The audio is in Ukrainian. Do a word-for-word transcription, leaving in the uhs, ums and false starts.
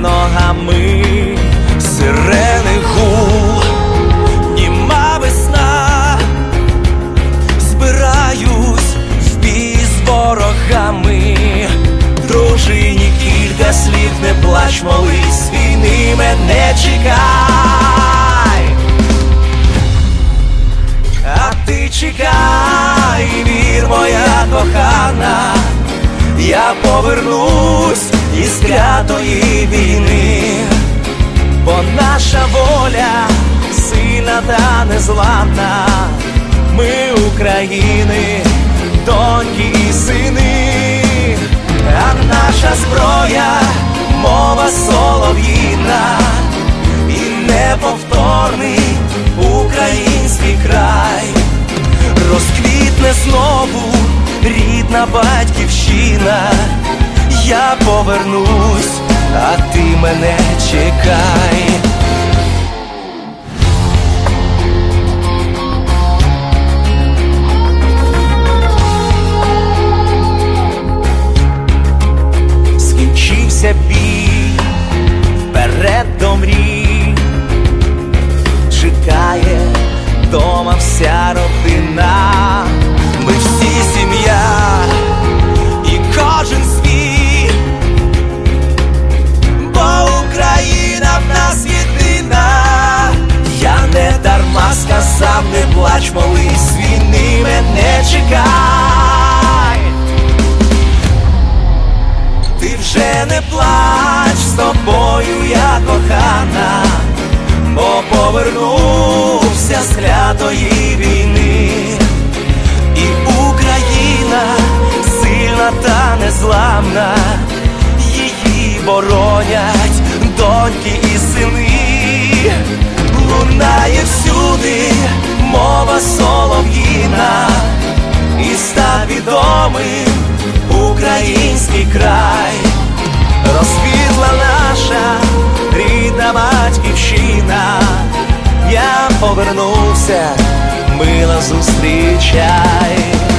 ногами, сирени гул, німа весна. Збираюсь в бій з ворогами, дружині кілька слів, не плач, молись, війни мене чекай. А ти чекай, вір, моя кохана, я повернусь із клятої війни, бо наша воля сильна та незламна. Ми України, доньки і сини, а наша зброя — мова солов'їна і неповторний український край. Розквітне знову рідна батьківщина, я повернусь, а ти мене чекай. Скінчився бій, вперед до мрій, чекає дома вся родина. Ми всі сім'я і кожен свій, бо Україна в нас єдина. Я не дарма сказав, не плач, молись, війни мене чекай. Ти вже не плач, з тобою я кохана, бо повернувся з клятої війни. І Україна сильна та незламна, її боронять доньки і сини. Лунає всюди мова солов'їна, і став відомим український край. Розквітла наша рідна батьківщина, я повернувся, мила, зустрічай.